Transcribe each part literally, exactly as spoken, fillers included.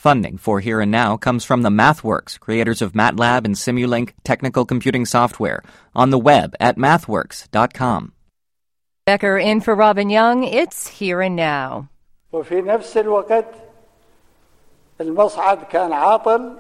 Funding for Here and Now comes from the MathWorks, creators of MATLAB and Simulink technical computing software, on the web at mathworks dot com. Becker in for Robin Young. It's Here and Now. وفي نفس الوقت المصعد كان عاطل.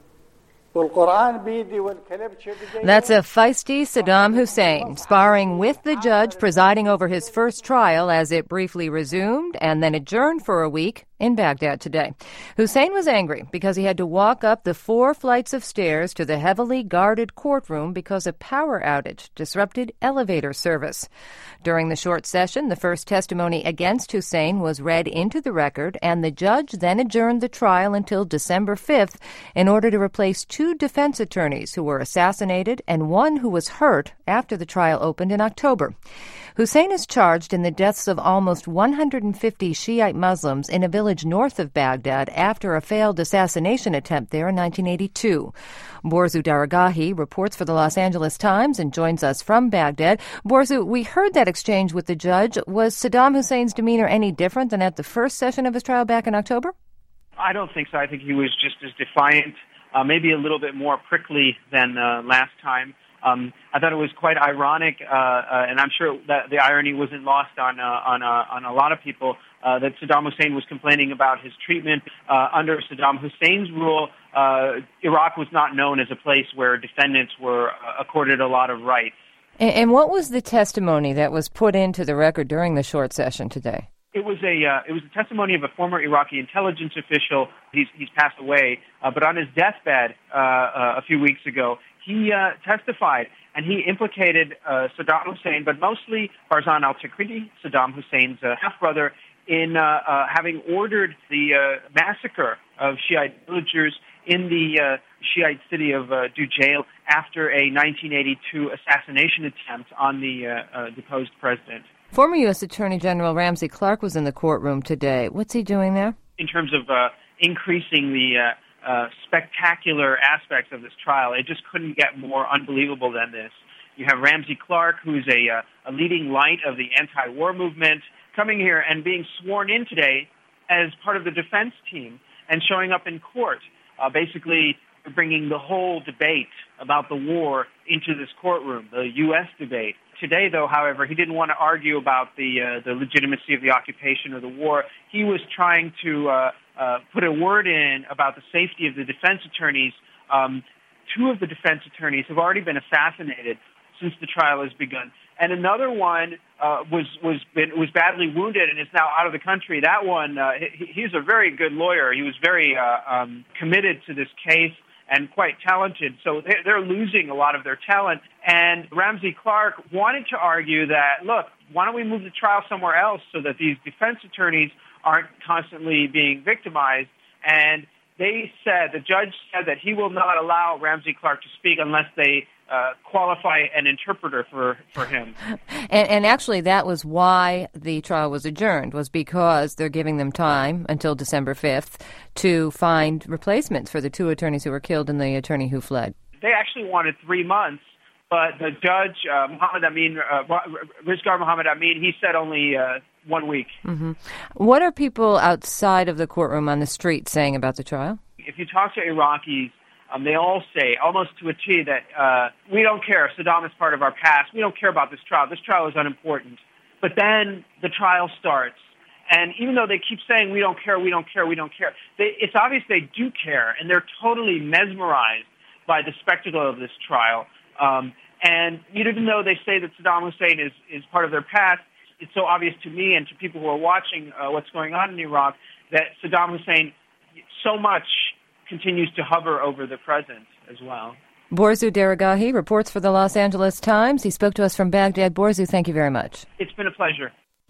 That's a feisty Saddam Hussein, sparring with the judge presiding over his first trial as it briefly resumed and then adjourned for a week in Baghdad today. Hussein was angry because he had to walk up the four flights of stairs to the heavily guarded courtroom because a power outage disrupted elevator service. During the short session, the first testimony against Hussein was read into the record, and the judge then adjourned the trial until December fifth in order to replace two defense attorneys who were assassinated and one who was hurt after the trial opened in October. Hussein is charged in the deaths of almost one hundred fifty Shiite Muslims in a village north of Baghdad after a failed assassination attempt there in nineteen eighty-two. Borzu Daragahi reports for the Los Angeles Times and joins us from Baghdad. Borzu, we heard that exchange with the judge. Was Saddam Hussein's demeanor any different than at the first session of his trial back in October? I don't think so. I think he was just as defiant, uh, maybe a little bit more prickly than uh, last time. Um, I thought it was quite ironic, uh, uh, and I'm sure that the irony wasn't lost on uh, on uh, on a lot of people, uh, that Saddam Hussein was complaining about his treatment. Uh, under Saddam Hussein's rule, uh, Iraq was not known as a place where defendants were uh, accorded a lot of rights. And, and what was the testimony that was put into the record during the short session today? It was a uh, it was a testimony of a former Iraqi intelligence official. He's he's passed away, uh, but on his deathbed uh, uh, a few weeks ago, he uh, testified, and he implicated uh, Saddam Hussein, but mostly Barzan al-Tikriti, Saddam Hussein's uh, half-brother, in uh, uh, having ordered the uh, massacre of Shiite villagers in the uh, Shiite city of uh, Dujail after a nineteen eighty-two assassination attempt on the uh, uh, deposed president. Former U S Attorney General Ramsey Clark was in the courtroom today. What's he doing there? In terms of uh, increasing the uh, Uh, spectacular aspects of this trial, it just couldn't get more unbelievable than this. You have Ramsey Clark, who's a, uh, a leading light of the anti-war movement, coming here and being sworn in today as part of the defense team and showing up in court, uh, basically bringing the whole debate about the war into this courtroom, the U S debate. Today, though, however, he didn't want to argue about the uh, the legitimacy of the occupation or the war. He was trying to uh, uh, put a word in about the safety of the defense attorneys. Um, two of the defense attorneys have already been assassinated since the trial has begun, and another one uh, was was been, was badly wounded and is now out of the country. That one, uh, he, he's a very good lawyer. He was very uh, um, committed to this case and quite talented, so they're losing a lot of their talent. And Ramsey Clark wanted to argue that, look, why don't we move the trial somewhere else so that these defense attorneys aren't constantly being victimized? And they said, the judge said that he will not allow Ramsey Clark to speak unless they uh, qualify an interpreter for, for him. And, and actually that was why the trial was adjourned, was because they're giving them time until December fifth to find replacements for the two attorneys who were killed and the attorney who fled. They actually wanted three months, but the judge, uh, Mohammed Amin, uh, Rizgar Mohammed Amin, he said only uh, one week. Mm-hmm. What are people outside of the courtroom on the street saying about the trial? If you talk to Iraqis, Um, they all say, almost to a T, that uh, we don't care. Saddam is part of our past. We don't care about this trial. This trial is unimportant. But then the trial starts. And even though they keep saying, we don't care, we don't care, we don't care, they, it's obvious they do care. And they're totally mesmerized by the spectacle of this trial. Um, and even though they say that Saddam Hussein is, is part of their past, it's so obvious to me and to people who are watching uh, what's going on in Iraq that Saddam Hussein so much continues to hover over the present as well. Borzu Daragahi reports for the Los Angeles Times. He spoke to us from Baghdad. Borzu, thank you very much. It's been a pleasure.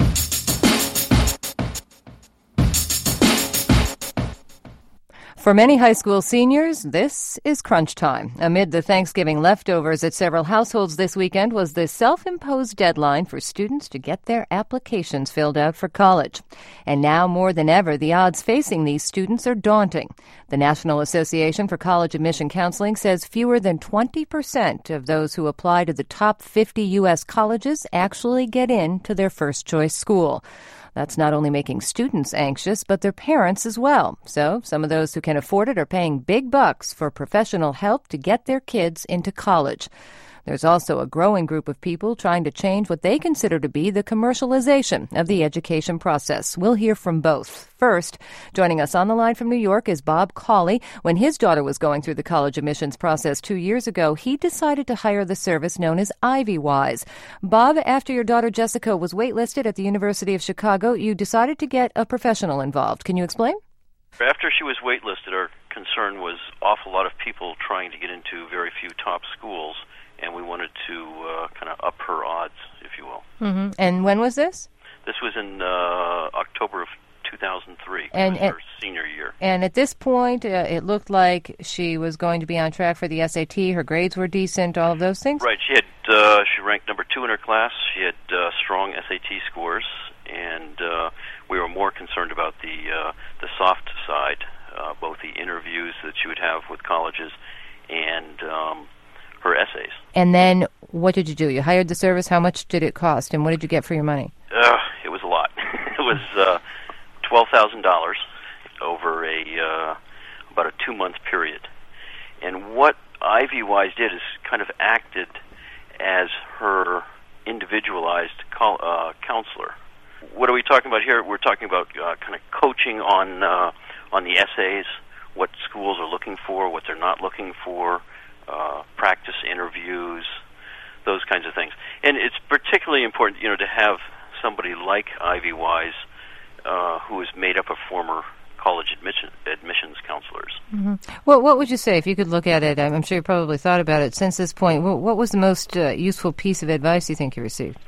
For many high school seniors, this is crunch time. Amid the Thanksgiving leftovers at several households this weekend was the self-imposed deadline for students to get their applications filled out for college. And now more than ever, the odds facing these students are daunting. The National Association for College Admission Counseling says fewer than twenty percent of those who apply to the top fifty U S colleges actually get into their first choice school. That's not only making students anxious, but their parents as well. So some of those who can afford it are paying big bucks for professional help to get their kids into college. There's also a growing group of people trying to change what they consider to be the commercialization of the education process. We'll hear from both. First, joining us on the line from New York is Bob Cawley. When his daughter was going through the college admissions process two years ago, he decided to hire the service known as IvyWise. Bob, after your daughter Jessica was waitlisted at the University of Chicago, you decided to get a professional involved. Can you explain? After she was waitlisted, our concern was awful lot of people trying to get into very few top schools, and we wanted to uh, kind of up her odds, if you will. Mm-hmm. And when was this? This was in uh, October of two thousand three, and, her senior year. And at this point, uh, it looked like she was going to be on track for the S A T. Her grades were decent, all of those things? Right. She had uh, she ranked number two in her class. She had uh, strong S A T scores, and uh, we were more concerned about the uh, the soft side, uh, both the interviews that she would have with colleges and um, her essays. And then what did you do? You hired the service. How much did it cost, and what did you get for your money? Uh, it was a lot. It was uh, twelve thousand dollars over a uh, about a two-month period. And what IvyWise did is kind of acted as her individualized col- uh, counselor. What are we talking about here? We're talking about uh, kind of coaching on uh, on the essays, what schools are looking for, what they're not looking for, uh, practice interviews, those kinds of things. And it's particularly important, you know, to have somebody like IvyWise uh, who is made up of former college admission, admissions counselors. Mm-hmm. Well, what would you say, if you could look at it, I'm sure you probably thought about it since this point, what was the most uh, useful piece of advice you think you received?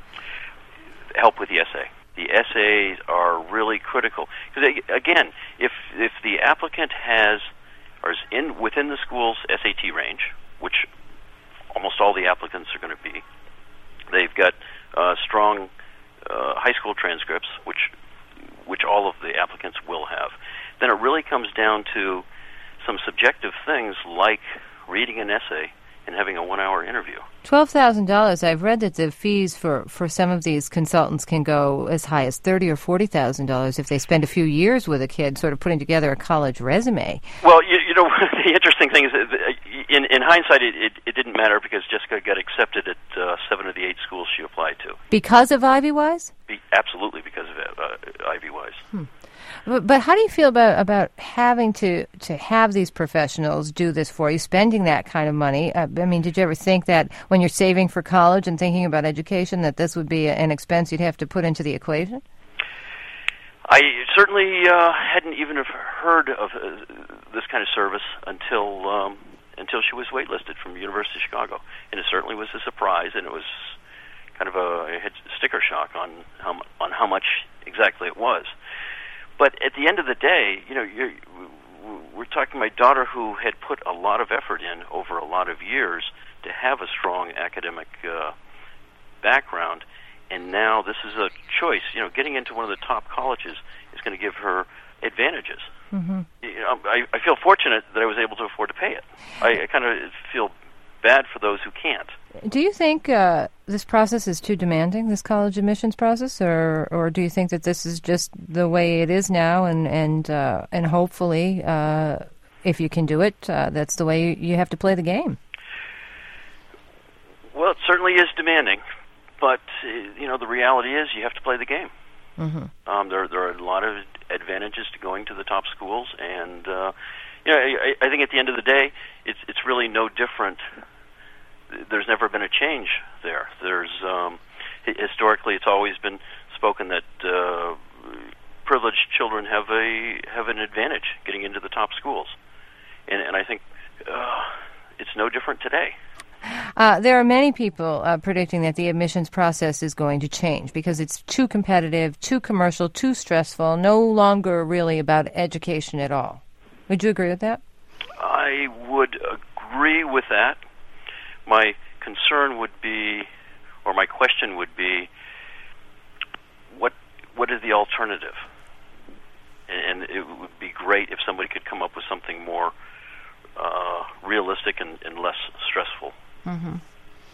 Help with the essay. The essays are really critical. Because, again, if if the applicant has, or is in within the school's S A T range, which almost all the applicants are going to be, they've got uh, strong uh, high school transcripts, which which all of the applicants will have, then it really comes down to some subjective things like reading an essay and having a one-hour interview. twelve thousand dollars. I've read that the fees for, for some of these consultants can go as high as thirty thousand dollars or forty thousand dollars if they spend a few years with a kid sort of putting together a college resume. Well, you, you know, the interesting thing is that in, in hindsight, it, it, it didn't matter because Jessica got accepted at uh, seven of the eight schools she applied to. Because of IvyWise? Be, absolutely because of uh, IvyWise. Hmm. But, but how do you feel about about having to, to have these professionals do this for you, spending that kind of money? Uh, I mean, did you ever think that when you're saving for college and thinking about education that this would be an expense you'd have to put into the equation? I certainly uh, hadn't even heard of uh, this kind of service until um, until she was waitlisted from University of Chicago, and it certainly was a surprise, and it was kind of a, a sticker shock on how on how much exactly it was. But at the end of the day, you know, you're, we're talking my daughter who had put a lot of effort in over a lot of years to have a strong academic uh, background, and now this is a choice. You know, getting into one of the top colleges is going to give her advantages. Mm-hmm. You know, I, I feel fortunate that I was able to afford to pay it. I, I kind of feel bad for those who can't. Do you think uh, this process is too demanding, this college admissions process, or or do you think that this is just the way it is now, and and uh, and hopefully, uh, if you can do it, uh, that's the way you, you have to play the game? Well, it certainly is demanding, but you know the reality is you have to play the game. Mm-hmm. Um, there there are a lot of advantages to going to the top schools, and uh, you know I, I think at the end of the day, it's it's really no different. There's never been a change there. There's um, historically, it's always been spoken that uh, privileged children have a have an advantage getting into the top schools, and, and I think uh, it's no different today. Uh, there are many people uh, predicting that the admissions process is going to change because it's too competitive, too commercial, too stressful, no longer really about education at all. Would you agree with that? I would agree with that. My concern would be, or my question would be, what what is the alternative? And, and it would be great if somebody could come up with something more uh, realistic and, and less stressful.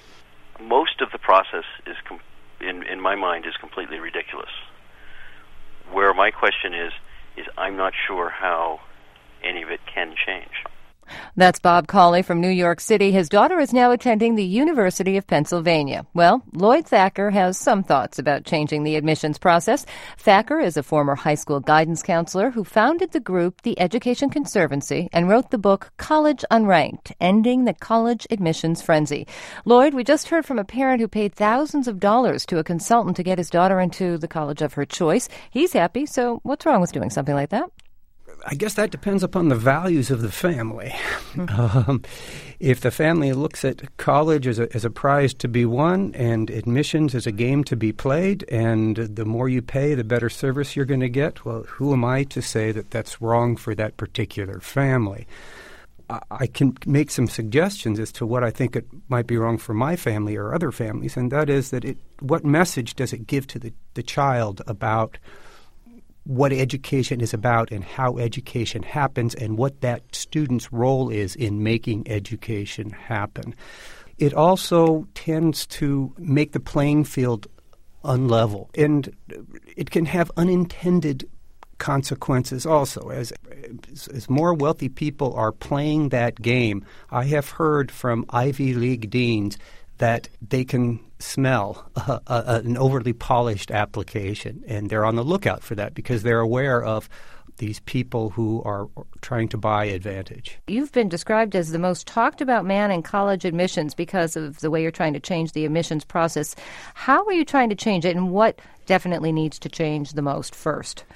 Mm-hmm. Most of the process is, com- in in my mind, is completely ridiculous. where my question is, is I'm not sure how any of it can change. That's Bob Cawley from New York City. His daughter is now attending the University of Pennsylvania. Well, Lloyd Thacker has some thoughts about changing the admissions process. Thacker is a former high school guidance counselor who founded the group The Education Conservancy and wrote the book College Unranked, Ending the College Admissions Frenzy. Lloyd, we just heard from a parent who paid thousands of dollars to a consultant to get his daughter into the college of her choice. He's happy, so what's wrong with doing something like that? I guess that depends upon the values of the family. Mm-hmm. Um, if the family looks at college as a, as a prize to be won and admissions as a game to be played, and the more you pay, the better service you're going to get, well, who am I to say that that's wrong for that particular family? I, I can make some suggestions as to what I think it might be wrong for my family or other families, and that is that it, what message does it give to the, the child about what education is about and how education happens and what that student's role is in making education happen. It also tends to make the playing field unlevel, and it can have unintended consequences also. As, as more wealthy people are playing that game, I have heard from Ivy League deans that they can smell uh, uh, an overly polished application, and they're on the lookout for that because they're aware of these people who are trying to buy advantage. You've been described as the most talked about man in college admissions because of the way you're trying to change the admissions process. How are you trying to change it, and what definitely needs to change the most first?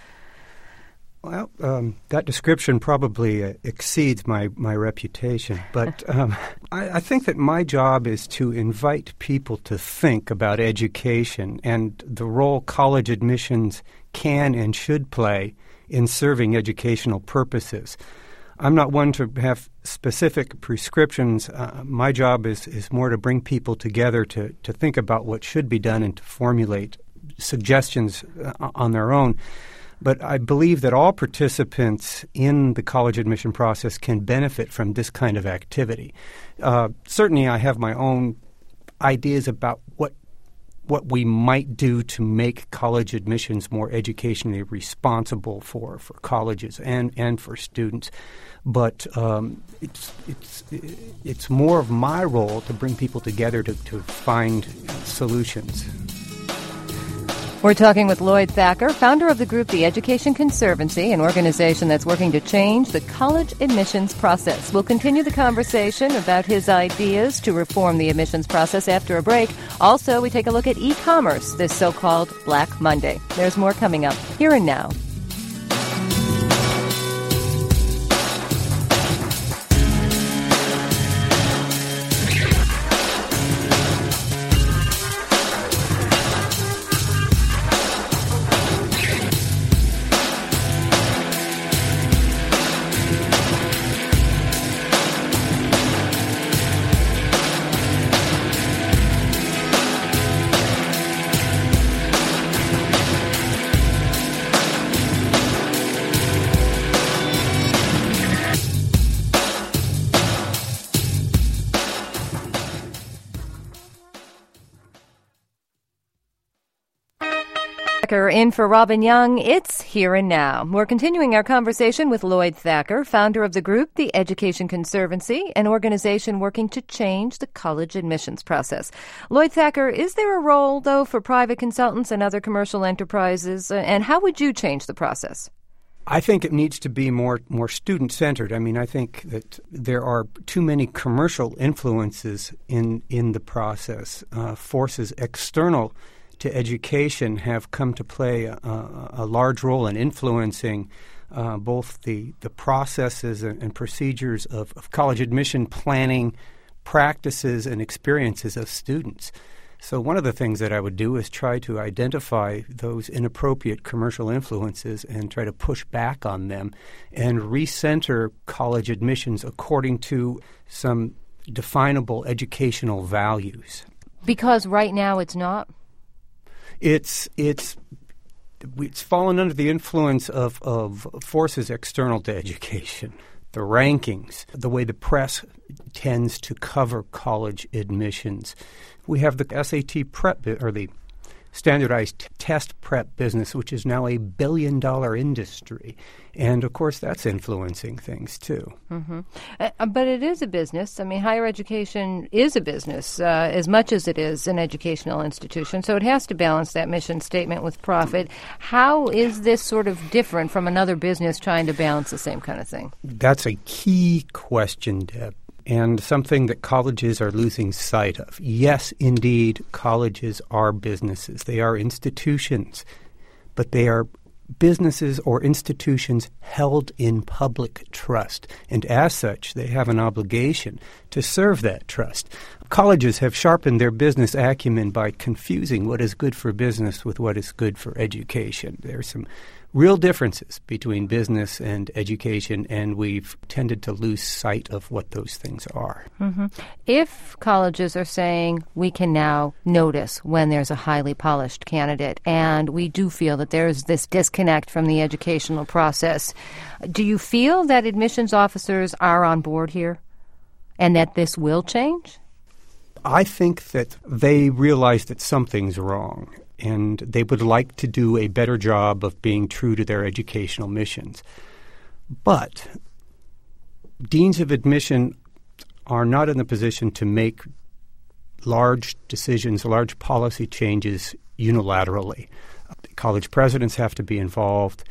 Well, um, that description probably uh, exceeds my, my reputation, but um, I, I think that my job is to invite people to think about education and the role college admissions can and should play in serving educational purposes. I'm not one to have specific prescriptions. Uh, my job is, is more to bring people together to, to think about what should be done and to formulate suggestions uh, on their own. But I believe that all participants in the college admission process can benefit from this kind of activity. Uh, certainly I have my own ideas about what what we might do to make college admissions more educationally responsible for, for colleges and, and for students. But um, it's, it's, it's more of my role to bring people together to, to find solutions. We're talking with Lloyd Thacker, founder of the group The Education Conservancy, an organization that's working to change the college admissions process. We'll continue the conversation about his ideas to reform the admissions process after a break. Also, we take a look at e-commerce, this so-called Black Monday. There's more coming up here and now. In for Robin Young, it's Here and Now. We're continuing our conversation with Lloyd Thacker, founder of the group The Education Conservancy, an organization working to change the college admissions process. Lloyd Thacker, is there a role, though, for private consultants and other commercial enterprises, and how would you change the process? I think it needs to be more more student-centered. I mean, I think that there are too many commercial influences in, in the process, uh, forces external to education have come to play a, a large role in influencing uh, both the, the processes and, and procedures of, of college admission planning, practices, and experiences of students. So one of the things that I would do is try to identify those inappropriate commercial influences and try to push back on them and recenter college admissions according to some definable educational values. Because right now it's not? It's it's it's fallen under the influence of, of forces external to education, the rankings, the way the press tends to cover college admissions. We have the S A T prep or the standardized t- test prep business, which is now a billion-dollar industry. And, of course, that's influencing things, too. Mm-hmm. Uh, but it is a business. I mean, higher education is a business uh, as much as it is an educational institution. So it has to balance that mission statement with profit. How is this sort of different from another business trying to balance the same kind of thing? That's a key question, Deb, and something that colleges are losing sight of. Yes, indeed, colleges are businesses. They are institutions, but they are businesses or institutions held in public trust. And as such, they have an obligation to serve that trust. Colleges have sharpened their business acumen by confusing what is good for business with what is good for education. There are some real differences between business and education, and we've tended to lose sight of what those things are. Mm-hmm. If colleges are saying we can now notice when there's a highly polished candidate, and we do feel that there's this disconnect from the educational process, do you feel that admissions officers are on board here and that this will change? I think that they realize that something's wrong, and they would like to do a better job of being true to their educational missions. But deans of admission are not in the position to make large decisions, large policy changes unilaterally. College presidents have to be involved,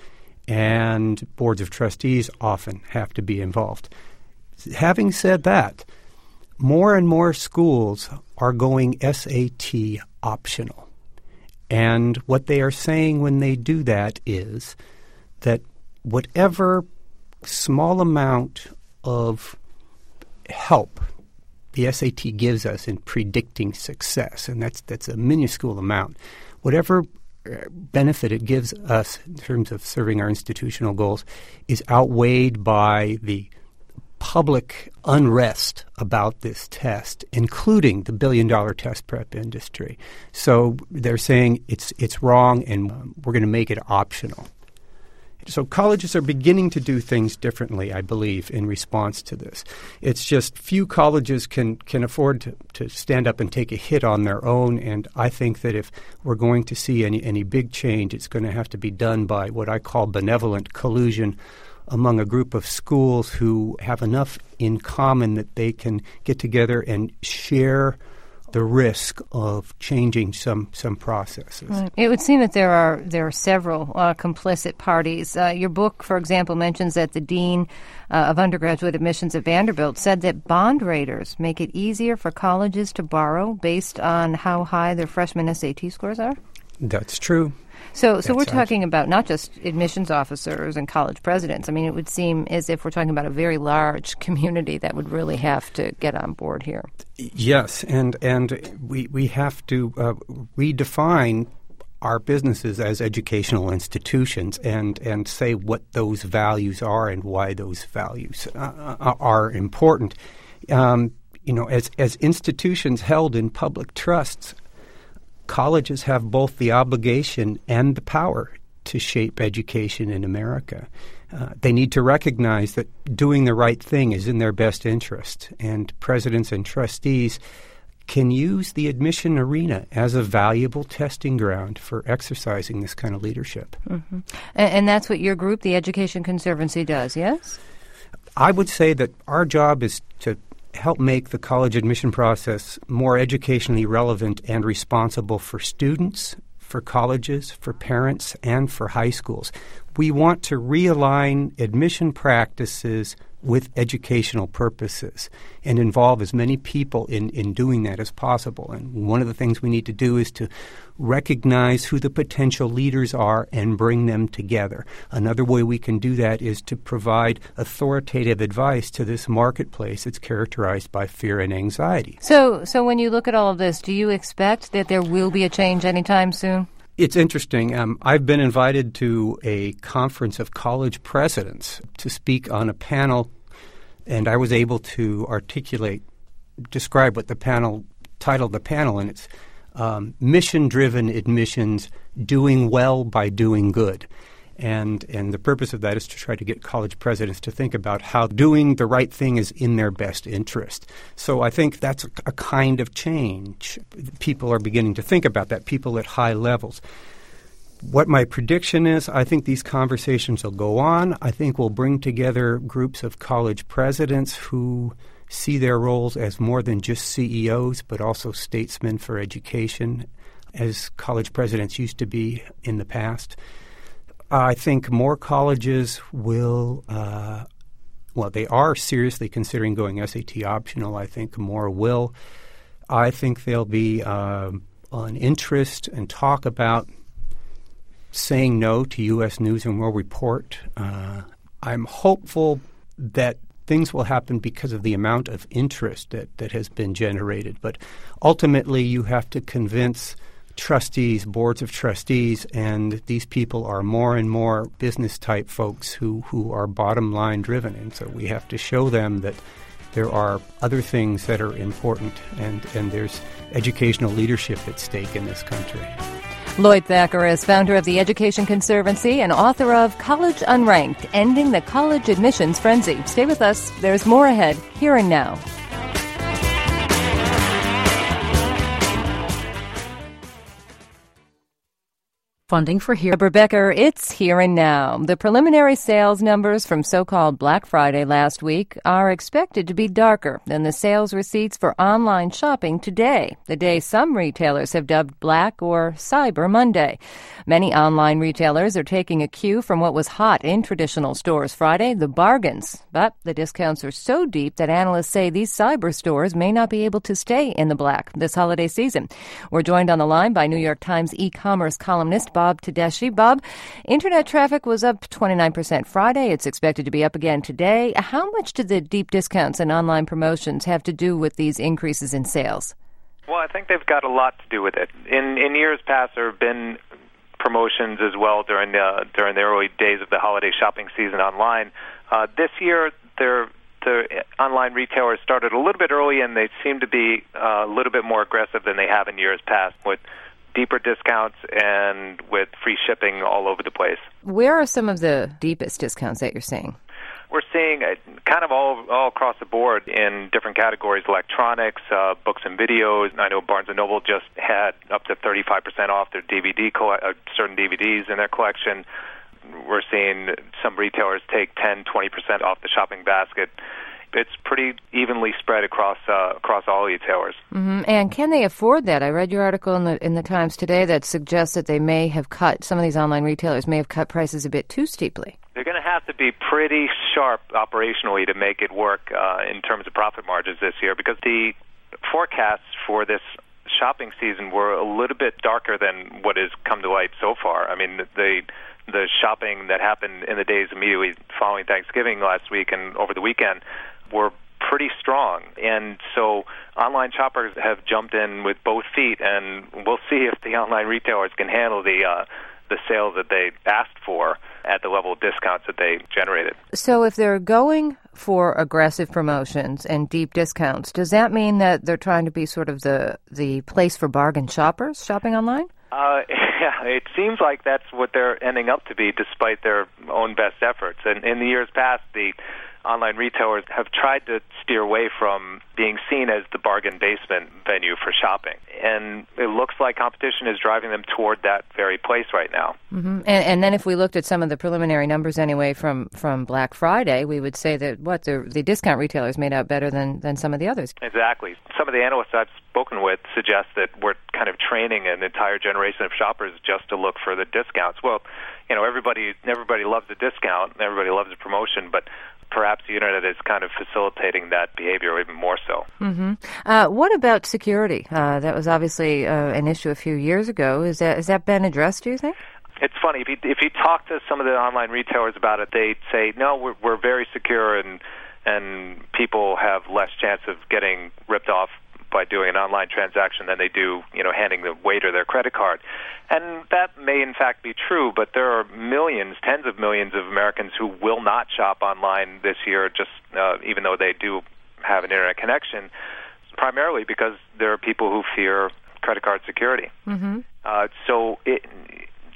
and boards of trustees often have to be involved. Having said that, more and more schools are going S A T optional. And what they are saying when they do that is that whatever small amount of help the S A T gives us in predicting success, and that's that's a minuscule amount, whatever benefit it gives us in terms of serving our institutional goals is outweighed by the public unrest about this test, including the billion-dollar test prep industry. So they're saying it's it's wrong, and um, we're going to make it optional. So colleges are beginning to do things differently, I believe, in response to this. It's just few colleges can, can afford to, to stand up and take a hit on their own, and I think that if we're going to see any, any big change, it's going to have to be done by what I call benevolent collusion among a group of schools who have enough in common that they can get together and share the risk of changing some some processes. Right. It would seem that there are there are several uh, complicit parties. Uh, your book, for example, mentions that the dean uh, of undergraduate admissions at Vanderbilt said that bond raters make it easier for colleges to borrow based on how high their freshman S A T scores are. That's true. So so That's we're talking right. about not just admissions officers and college presidents. I mean, it would seem as if we're talking about a very large community that would really have to get on board here. Yes, and and we, we have to uh, redefine our businesses as educational institutions and, and say what those values are and why those values uh, are important. Um, you know, as as institutions held in public trusts, colleges have both the obligation and the power to shape education in America. Uh, they need to recognize that doing the right thing is in their best interest, and presidents and trustees can use the admission arena as a valuable testing ground for exercising this kind of leadership. Mm-hmm. And, and that's what your group, the Education Conservancy, does, yes? I would say that our job is to help make the college admission process more educationally relevant and responsible for students, for colleges, for parents, and for high schools. We want to realign admission practices with educational purposes and involve as many people in, in doing that as possible. And one of the things we need to do is to recognize who the potential leaders are and bring them together. Another way we can do that is to provide authoritative advice to this marketplace that's characterized by fear and anxiety. So, so when you look at all of this, do you expect that there will be a change anytime soon? It's interesting. Um, I've been invited to a conference of college presidents to speak on a panel, and I was able to articulate, describe what the panel, titled the panel, and it's um, Mission-Driven Admissions, Doing Well by Doing Good. And and the purpose of that is to try to get college presidents to think about how doing the right thing is in their best interest. So I think that's a, a kind of change. People are beginning to think about that, people at high levels. What my prediction is, I think these conversations will go on. I think we'll bring together groups of college presidents who see their roles as more than just C E Os, but also statesmen for education, as college presidents used to be in the past. I think more colleges will, uh, well, they are seriously considering going S A T optional. I think more will. I think there'll be uh, an interest and talk about saying no to U S News and World Report. Uh, I'm hopeful that things will happen because of the amount of interest that, that has been generated. But ultimately, you have to convince trustees, boards of trustees, and these people are more and more business-type folks who, who are bottom-line driven. And so we have to show them that there are other things that are important, and, and there's educational leadership at stake in this country. Lloyd Thacker is founder of the Education Conservancy and author of College Unranked, Ending the College Admissions Frenzy. Stay with us. There's more ahead, here and now. Funding for Here. Deborah Becker, it's Here and Now. The preliminary sales numbers from so-called Black Friday last week are expected to be darker than the sales receipts for online shopping today, the day some retailers have dubbed Black or Cyber Monday. Many online retailers are taking a cue from what was hot in traditional stores Friday, the bargains. But the discounts are so deep that analysts say these cyber stores may not be able to stay in the black this holiday season. We're joined on the line by New York Times e-commerce columnist Bob Tedeschi. Bob, internet traffic was up twenty-nine percent Friday. It's expected to be up again today. How much do the deep discounts and online promotions have to do with these increases in sales? Well, I think they've got a lot to do with it. In in years past, there have been promotions as well during the, during the early days of the holiday shopping season online. Uh, this year, they're the online retailers started a little bit early, and they seem to be uh, a little bit more aggressive than they have in years past, with deeper discounts and with free shipping all over the place. Where are some of the deepest discounts that you're seeing? We're seeing uh, kind of all all across the board in different categories: electronics, uh, books and videos. I know Barnes and Noble just had up to thirty-five percent off their D V D coll- uh, certain D V Ds in their collection. We're seeing some retailers take ten, twenty percent off the shopping basket. It's pretty evenly spread across uh, across all retailers. Mm-hmm. And can they afford that? I read your article in the in the Times today that suggests that they may have cut, some of these online retailers may have cut prices a bit too steeply. They're going to have to be pretty sharp operationally to make it work uh, in terms of profit margins this year, because the forecasts for this shopping season were a little bit darker than what has come to light so far. I mean, the the shopping that happened in the days immediately following Thanksgiving last week and over the weekend were pretty strong. And so online shoppers have jumped in with both feet, and we'll see if the online retailers can handle the uh, the sales that they asked for at the level of discounts that they generated. So if they're going for aggressive promotions and deep discounts, does that mean that they're trying to be sort of the, the place for bargain shoppers shopping online? Uh, yeah, it seems like that's what they're ending up to be, despite their own best efforts. And in the years past, the online retailers have tried to steer away from being seen as the bargain basement venue for shopping. And it looks like competition is driving them toward that very place right now. Mm-hmm. And, and then if we looked at some of the preliminary numbers anyway from, from Black Friday, we would say that, what, the, the discount retailers made out better than, than some of the others. Exactly. Some of the analysts I've spoken with suggest that we're kind of training an entire generation of shoppers just to look for the discounts. Well, you know, everybody everybody loves a discount, everybody loves a promotion, but perhaps the internet is kind of facilitating that behavior even more so. Mm-hmm. Uh, what about security? Uh, that was obviously uh, an issue a few years ago. Is that has that been addressed, do you think? It's funny. If you, if you talk to some of the online retailers about it, they say, no, we're, we're very secure, and and people have less chance of getting ripped off by doing an online transaction than they do, you know, handing the waiter their credit card. And that may in fact be true, but there are millions, tens of millions of Americans who will not shop online this year, just uh, even though they do have an internet connection, primarily because there are people who fear credit card security. Mm-hmm. Uh, so it,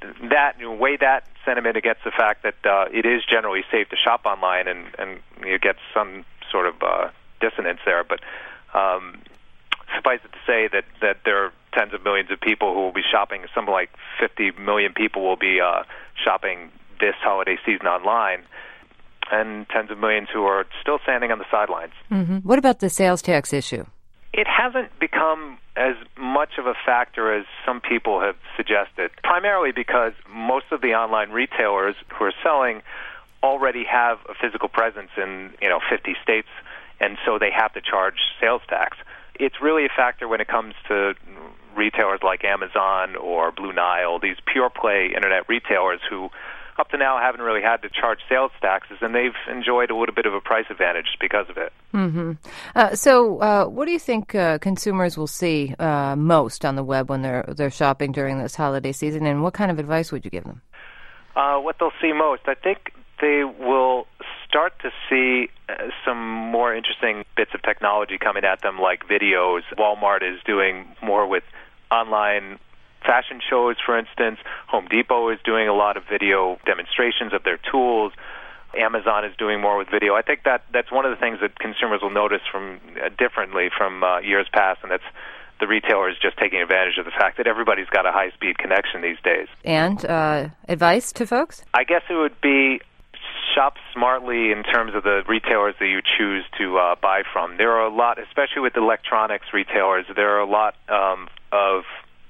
that you know, weigh that sentiment against the fact that uh, it is generally safe to shop online, and, and you get some sort of uh, dissonance there. But um, suffice it to say that, that there are tens of millions of people who will be shopping. Something like fifty million people will be uh, shopping this holiday season online, and tens of millions who are still standing on the sidelines. Mm-hmm. What about the sales tax issue? It hasn't become as much of a factor as some people have suggested, primarily because most of the online retailers who are selling already have a physical presence in, you know, fifty states, and so they have to charge sales tax. It's really a factor when it comes to retailers like Amazon or Blue Nile, these pure-play internet retailers who up to now haven't really had to charge sales taxes, and they've enjoyed a little bit of a price advantage because of it. Mm-hmm. Uh, so, uh, what do you think uh, consumers will see uh, most on the web when they're they're shopping during this holiday season, and what kind of advice would you give them? Uh, what they'll see most, I think they will start to see uh, some more interesting bits of technology coming at them, like videos. Walmart is doing more with online fashion shows, for instance. Home Depot is doing a lot of video demonstrations of their tools. Amazon is doing more with video. I think that that's one of the things that consumers will notice from uh, differently from uh, years past, and that's the retailers just taking advantage of the fact that everybody's got a high-speed connection these days. And uh, advice to folks? I guess it would be shop smartly in terms of the retailers that you choose to uh, buy from. There are a lot, especially with electronics retailers, there are a lot um, of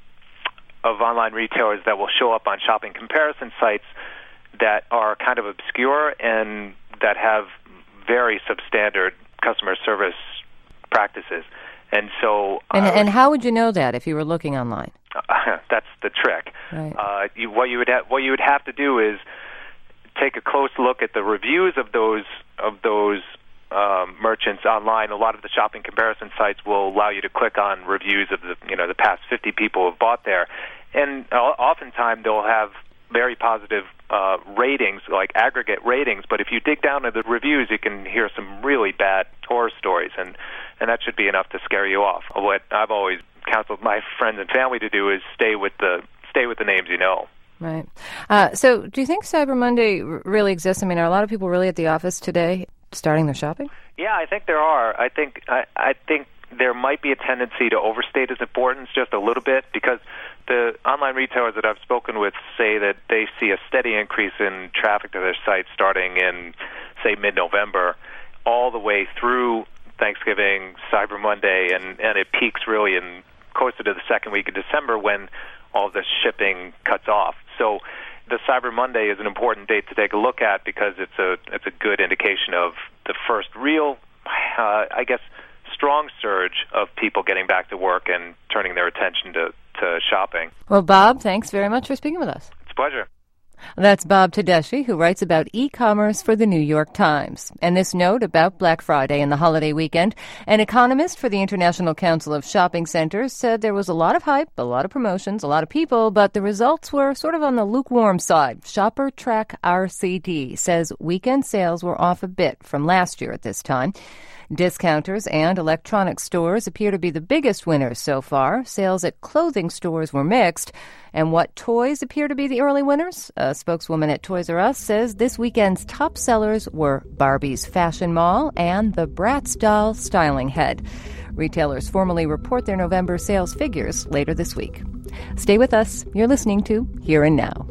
of online retailers that will show up on shopping comparison sites that are kind of obscure and that have very substandard customer service practices. And so... And, uh, and how would you know that if you were looking online? Uh, that's the trick. Right. Uh, you, what you would ha- what you would have to do is take a close look at the reviews of those of those um, merchants online. A lot of the shopping comparison sites will allow you to click on reviews of the you know the past fifty people who have bought there, and uh, oftentimes they'll have very positive uh, ratings, like aggregate ratings. But if you dig down into the reviews, you can hear some really bad horror stories, and and that should be enough to scare you off. What I've always counseled my friends and family to do is stay with the stay with the names you know. Right. Uh, so do you think Cyber Monday r- really exists? I mean, are a lot of people really at the office today starting their shopping? Yeah, I think there are. I think I, I think there might be a tendency to overstate its importance just a little bit, because the online retailers that I've spoken with say that they see a steady increase in traffic to their sites starting in, say, mid-November, all the way through Thanksgiving, Cyber Monday, and, and it peaks really in closer to the second week of December when all the shipping cuts off. So the Cyber Monday is an important date to take a look at because it's a it's a good indication of the first real, uh, I guess, strong surge of people getting back to work and turning their attention to, to shopping. Well, Bob, thanks very much for speaking with us. It's a pleasure. That's Bob Tedeschi, who writes about e-commerce for the New York Times. And this note about Black Friday and the holiday weekend: an economist for the International Council of Shopping Centers said there was a lot of hype, a lot of promotions, a lot of people, but the results were sort of on the lukewarm side. Shopper Track R C D says weekend sales were off a bit from last year at this time. Discounters and electronic stores appear to be the biggest winners so far. Sales at clothing stores were mixed. And what toys appear to be the early winners? A spokeswoman at Toys R Us says this weekend's top sellers were Barbie's Fashion Mall and the Bratz doll styling head. Retailers formally report their November sales figures later this week. Stay with us. You're listening to Here and Now.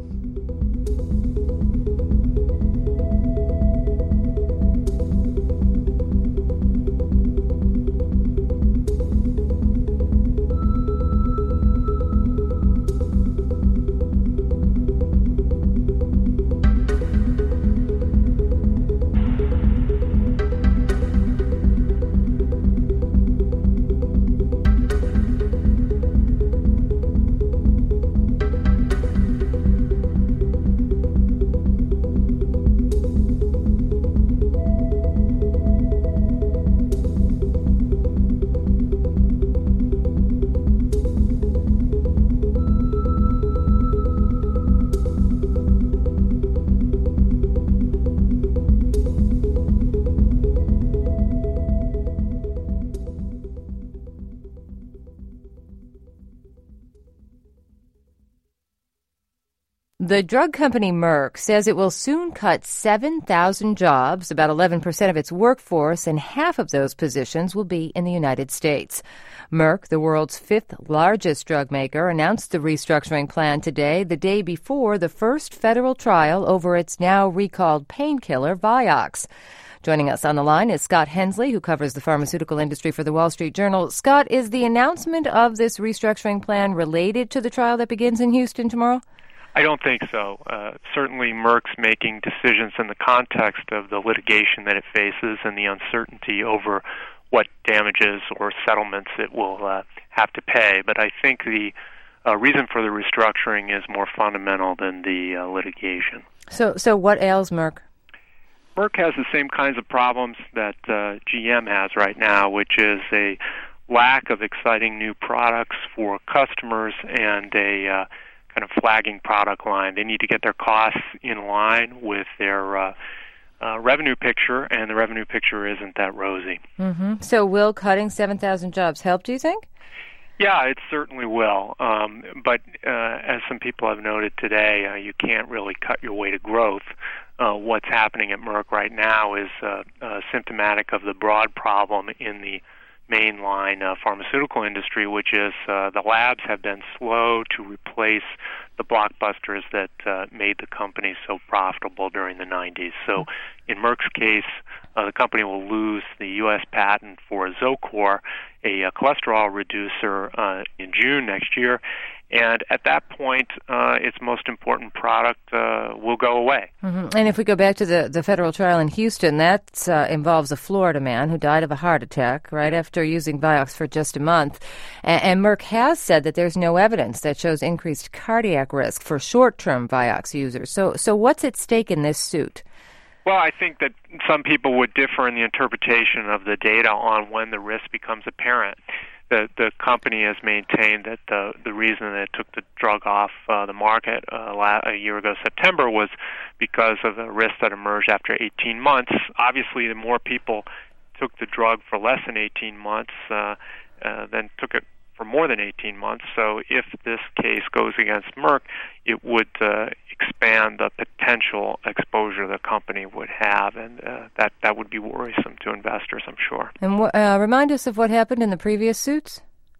The drug company Merck says it will soon cut seven thousand jobs, about eleven percent of its workforce, and half of those positions will be in the United States. Merck, the world's fifth largest drug maker, announced the restructuring plan today, the day before the first federal trial over its now recalled painkiller Vioxx. Joining us on the line is Scott Hensley, who covers the pharmaceutical industry for the Wall Street Journal. Scott, is the announcement of this restructuring plan related to the trial that begins in Houston tomorrow? I don't think so. Uh, certainly Merck's making decisions in the context of the litigation that it faces and the uncertainty over what damages or settlements it will uh, have to pay. But I think the uh, reason for the restructuring is more fundamental than the uh, litigation. So, so what ails Merck? Merck has the same kinds of problems that uh, G M has right now, which is a lack of exciting new products for customers and a uh, kind of flagging product line. They need to get their costs in line with their uh, uh, revenue picture, and the revenue picture isn't that rosy. Mm-hmm. So will cutting seven thousand jobs help, do you think? Yeah, it certainly will. Um, but uh, as some people have noted today, uh, you can't really cut your way to growth. Uh, what's happening at Merck right now is uh, uh, symptomatic of the broad problem in the mainline uh, pharmaceutical industry, which is uh, the labs have been slow to replace the blockbusters that uh, made the company so profitable during the nineties. So in Merck's case, uh, the company will lose the U S patent for Zocor, a, a cholesterol reducer, uh, in June next year. And at that point, uh, its most important product uh, will go away. Mm-hmm. And if we go back to the, the federal trial in Houston, that uh, involves a Florida man who died of a heart attack right after using Vioxx for just a month. And, and Merck has said that there's no evidence that shows increased cardiac risk for short-term Vioxx users. So, so what's at stake in this suit? Well, I think that some people would differ in the interpretation of the data on when the risk becomes apparent. The, the company has maintained that the, the reason that it took the drug off uh, the market uh, la- a year ago, September, was because of the risk that emerged after eighteen months. Obviously, the more people took the drug for less than eighteen months uh, uh, than took it for more than eighteen months. So if this case goes against Merck, it would uh, expand the potential exposure the company would have, and uh, that, that would be worrisome to investors, I'm sure. And wh- uh, remind us of what happened in the previous suits?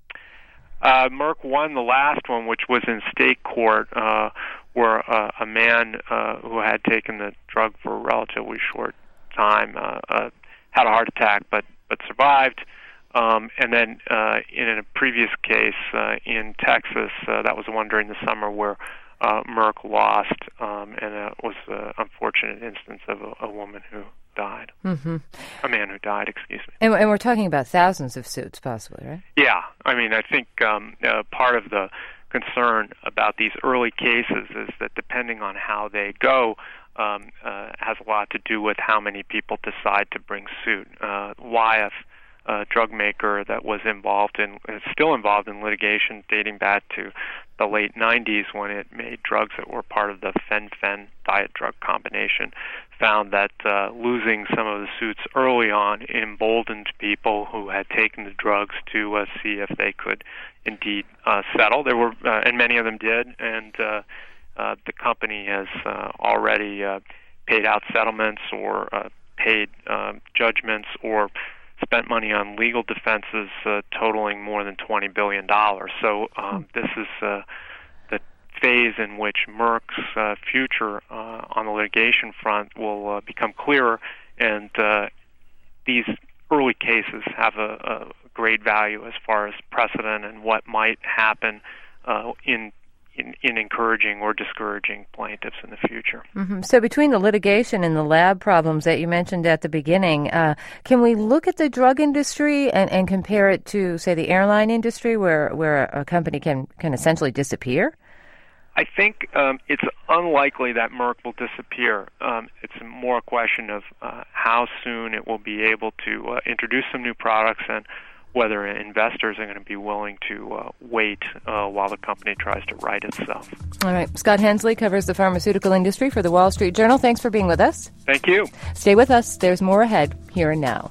Uh, Merck won the last one, which was in state court, uh, where uh, a man uh, who had taken the drug for a relatively short time uh, uh, had a heart attack but, but survived. Um, and then uh, in a previous case uh, in Texas, uh, that was the one during the summer where uh, Merck lost, um, and it was an unfortunate instance of a, a woman who died. Mm-hmm. A man who died, excuse me. And, and we're talking about thousands of suits, possibly, right? Yeah. I mean, I think um, uh, part of the concern about these early cases is that depending on how they go, um, uh, has a lot to do with how many people decide to bring suit. Uh, Wyeth, a drug maker that was involved in, is still involved in litigation dating back to the late nineties when it made drugs that were part of the fen-phen diet drug combination, found that uh, losing some of the suits early on emboldened people who had taken the drugs to uh, see if they could indeed uh, settle. There were, uh, and many of them did, and uh, uh, the company has uh, already uh, paid out settlements or uh, paid uh, judgments or spent money on legal defenses uh, totaling more than twenty billion dollars. So um, this is uh, the phase in which Merck's uh, future uh, on the litigation front will uh, become clearer, and uh, these early cases have a, a great value as far as precedent and what might happen uh, in In, in encouraging or discouraging plaintiffs in the future. Mm-hmm. So between the litigation and the lab problems that you mentioned at the beginning, uh, can we look at the drug industry and, and compare it to, say, the airline industry where, where a company can, can essentially disappear? I think um, it's unlikely that Merck will disappear. Um, it's more a question of uh, how soon it will be able to uh, introduce some new products and whether investors are going to be willing to uh, wait uh, while the company tries to right itself. All right. Scott Hensley covers the pharmaceutical industry for the Wall Street Journal. Thanks for being with us. Thank you. Stay with us. There's more ahead here and now.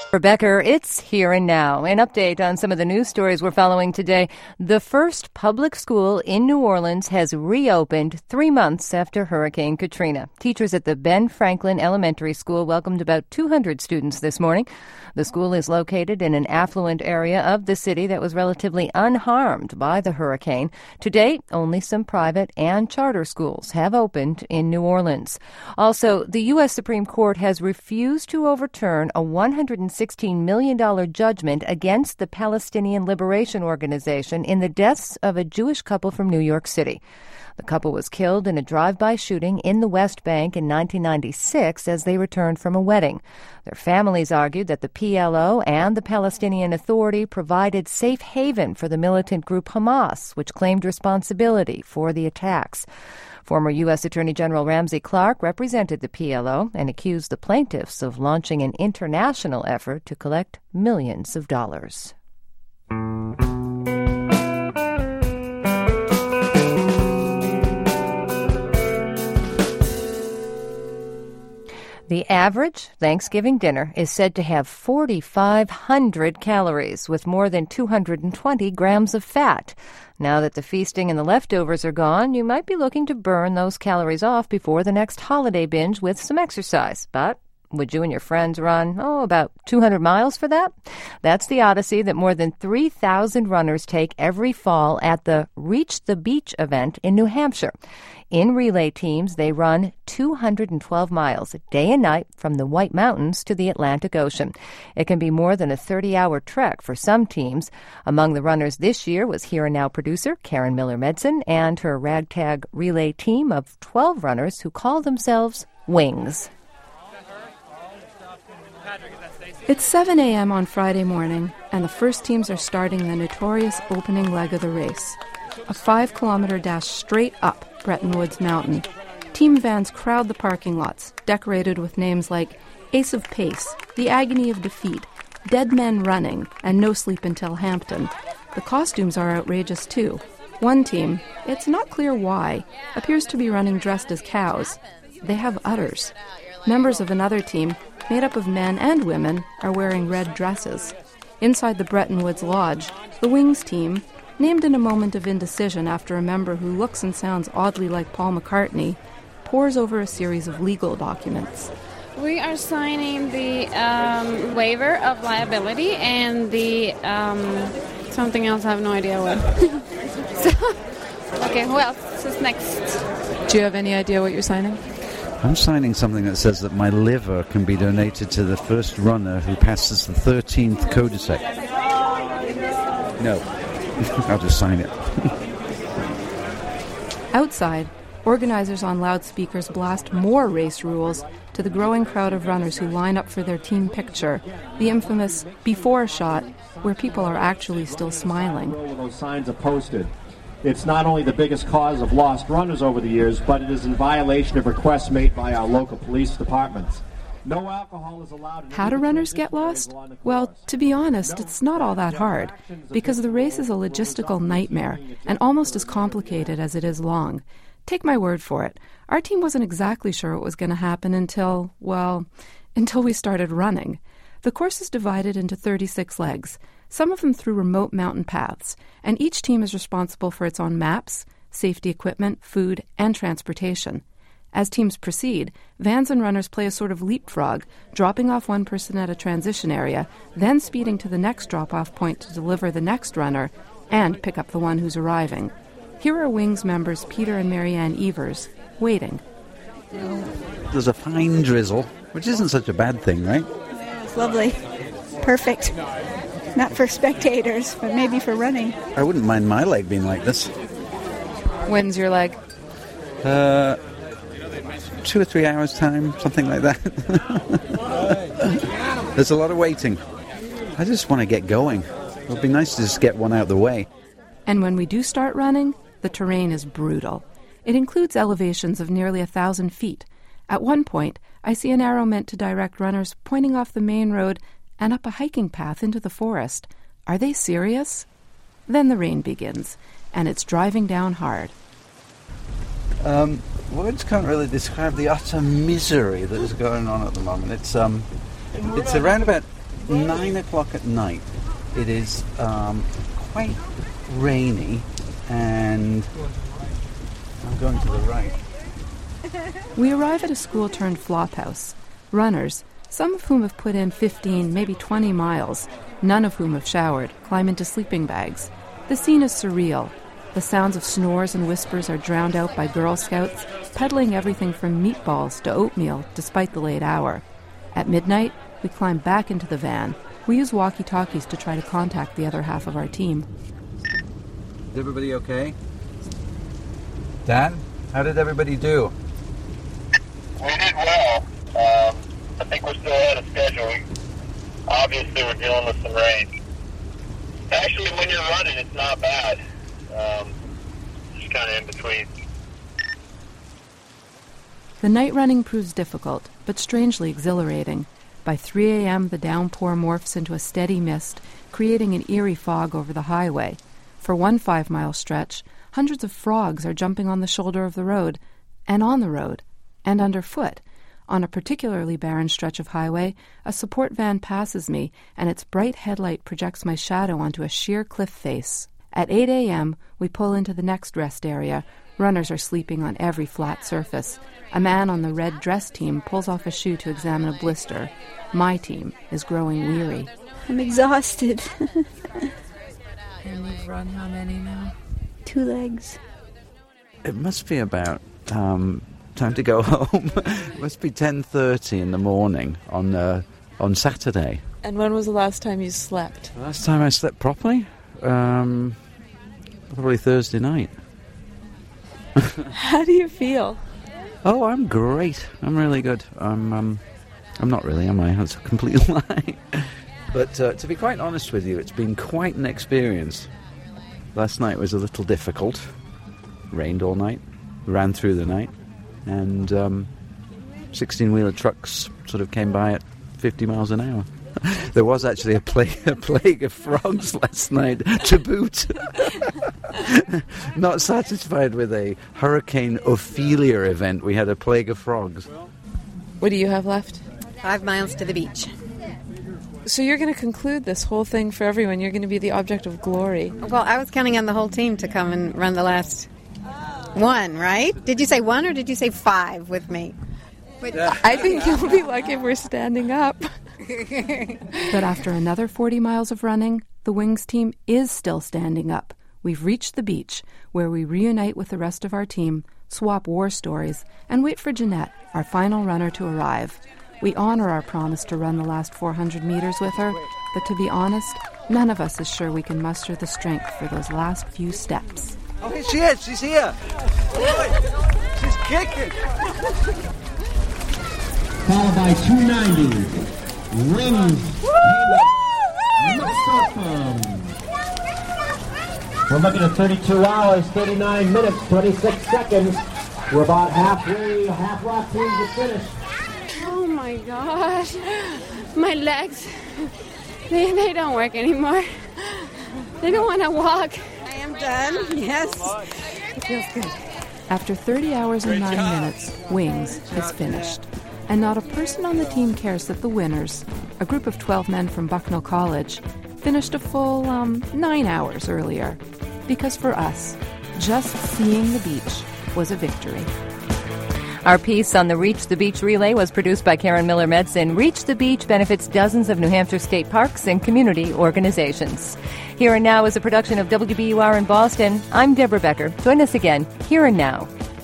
For Becker, it's Here and Now. An update on some of the news stories we're following today. The first public school in New Orleans has reopened three months after Hurricane Katrina. Teachers at the Ben Franklin Elementary School welcomed about two hundred students this morning. The school is located in an affluent area of the city that was relatively unharmed by the hurricane. To date, only some private and charter schools have opened in New Orleans. Also, the U S Supreme Court has refused to overturn a one hundred sixteen million dollars judgment against the Palestinian Liberation Organization in the deaths of a Jewish couple from New York City. The couple was killed in a drive-by shooting in the West Bank in nineteen ninety-six as they returned from a wedding. Their families argued that the P L O and the Palestinian Authority provided safe haven for the militant group Hamas, which claimed responsibility for the attacks. Former U S Attorney General Ramsey Clark represented the P L O and accused the plaintiffs of launching an international effort to collect millions of dollars. The average Thanksgiving dinner is said to have four thousand five hundred calories with more than two hundred twenty grams of fat. Now that the feasting and the leftovers are gone, you might be looking to burn those calories off before the next holiday binge with some exercise. But would you and your friends run, oh, about two hundred miles for that? That's the odyssey that more than three thousand runners take every fall at the Reach the Beach event in New Hampshire. In relay teams, they run two hundred twelve miles day and night from the White Mountains to the Atlantic Ocean. It can be more than a thirty-hour trek for some teams. Among the runners this year was Here and Now producer Karen Miller-Medson and her ragtag relay team of twelve runners who call themselves Wings. It's seven a.m. on Friday morning, and the first teams are starting the notorious opening leg of the race. A five-kilometer dash straight up Bretton Woods Mountain. Team vans crowd the parking lots, decorated with names like Ace of Pace, The Agony of Defeat, Dead Men Running, and No Sleep Until Hampton. The costumes are outrageous, too. One team, it's not clear why, appears to be running dressed as cows. They have udders. Members of another team, made up of men and women, are wearing red dresses. Inside the Bretton Woods Lodge, the Wings team, named in a moment of indecision after a member who looks and sounds oddly like Paul McCartney, pores over a series of legal documents. We are signing the um, waiver of liability and the um, something else. I have no idea what. so, okay, who else is next? Do you have any idea what you're signing? I'm signing something that says that my liver can be donated to the first runner who passes the thirteenth codicet. No. I'll just sign it. Outside, organizers on loudspeakers blast more race rules to the growing crowd of runners who line up for their team picture, the infamous before shot, where people are actually still smiling. Those signs are posted. It's not only the biggest cause of lost runners over the years, but it is in violation of requests made by our local police departments. No alcohol is allowed. How do runners get lost? Well, to be honest, it's not all that hard, because the race is a logistical nightmare and almost as complicated as it is long. Take my word for it. Our team wasn't exactly sure what was going to happen until, well, until we started running. The course is divided into thirty-six legs, some of them through remote mountain paths, and each team is responsible for its own maps, safety equipment, food, and transportation. As teams proceed, vans and runners play a sort of leapfrog, dropping off one person at a transition area, then speeding to the next drop-off point to deliver the next runner and pick up the one who's arriving. Here are Wings members Peter and Marianne Evers, waiting. There's a fine drizzle, which isn't such a bad thing, right? Yeah, it's lovely. Perfect. Not for spectators, but maybe for running. I wouldn't mind my leg being like this. When's your leg? Uh... Two or three hours' time, something like that. There's a lot of waiting. I just want to get going. It would be nice to just get one out of the way. And when we do start running, the terrain is brutal. It includes elevations of nearly a thousand feet. At one point, I see an arrow meant to direct runners pointing off the main road and up a hiking path into the forest. Are they serious? Then the rain begins, and it's driving down hard. Um, words can't really describe the utter misery that is going on at the moment. It's um, it's around about nine o'clock at night. It is um, quite rainy, and I'm going to the right. We arrive at a school-turned-flop house. Runners, some of whom have put in fifteen, maybe twenty miles, none of whom have showered, climb into sleeping bags. The scene is surreal. The sounds of snores and whispers are drowned out by Girl Scouts, peddling everything from meatballs to oatmeal, despite the late hour. At midnight, we climb back into the van. We use walkie-talkies to try to contact the other half of our team. Is everybody okay? Dan, how did everybody do? We did well. Um, I think we're still ahead of schedule. Obviously, we're dealing with some rain. Actually, when you're running, it's not bad. Um, just kind of in between. The night running proves difficult, but strangely exhilarating. By three a.m., the downpour morphs into a steady mist, creating an eerie fog over the highway. For one five-mile stretch, hundreds of frogs are jumping on the shoulder of the road, and on the road, and underfoot. On a particularly barren stretch of highway, a support van passes me, and its bright headlight projects my shadow onto a sheer cliff face. At eight a.m., we pull into the next rest area. Runners are sleeping on every flat surface. A man on the red dress team pulls off a shoe to examine a blister. My team is growing weary. I'm exhausted. And you've run how many now? Two legs. It must be about um, time to go home. It must be ten thirty in the morning on uh, on Saturday. And when was the last time you slept? The last time I slept properly? Um, probably Thursday night. How do you feel? Oh, I'm great. I'm really good. I'm um, I'm not really, am I? That's a complete lie. But uh, to be quite honest with you, it's been quite an experience. Last night was a little difficult. Rained all night, ran through the night, and um, sixteen-wheeler trucks sort of came by at fifty miles an hour. There was actually a plague, a plague of frogs last night, to boot. Not satisfied with a Hurricane Ophelia event, we had a plague of frogs. What do you have left? Five miles to the beach. So you're going to conclude this whole thing for everyone. You're going to be the object of glory. Well, I was counting on the whole team to come and run the last one, right? Did you say one or did you say five with me? But I think you'll be lucky if we're standing up. But after another forty miles of running, the Wings team is still standing up. We've reached the beach, where we reunite with the rest of our team, swap war stories, and wait for Jeanette, our final runner, to arrive. We honor our promise to run the last four hundred meters with her, but to be honest, none of us is sure we can muster the strength for those last few steps. Oh, here she is! She's here! She's kicking! Followed by two ninety. Wings. We're looking at thirty-two hours, thirty-nine minutes, twenty-six seconds. We're about halfway, half rock team to finish. Oh my gosh. My legs, they, they don't work anymore. They don't want to walk. I am done. Yes. It feels good. After thirty hours and nine minutes, Wings is finished. And not a person on the team cares that the winners, a group of twelve men from Bucknell College, finished a full, um, nine hours earlier. Because for us, just seeing the beach was a victory. Our piece on the Reach the Beach Relay was produced by Karen Miller Medson. Reach the Beach benefits dozens of New Hampshire state parks and community organizations. Here and Now is a production of W B U R in Boston. I'm Deborah Becker. Join us again, Here and Now.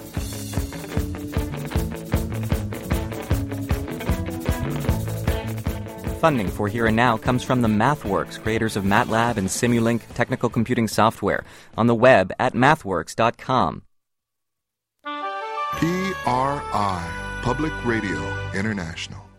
Funding for Here and Now comes from the MathWorks, creators of MATLAB and Simulink technical computing software, on the web at mathworks dot com. P R I, Public Radio International.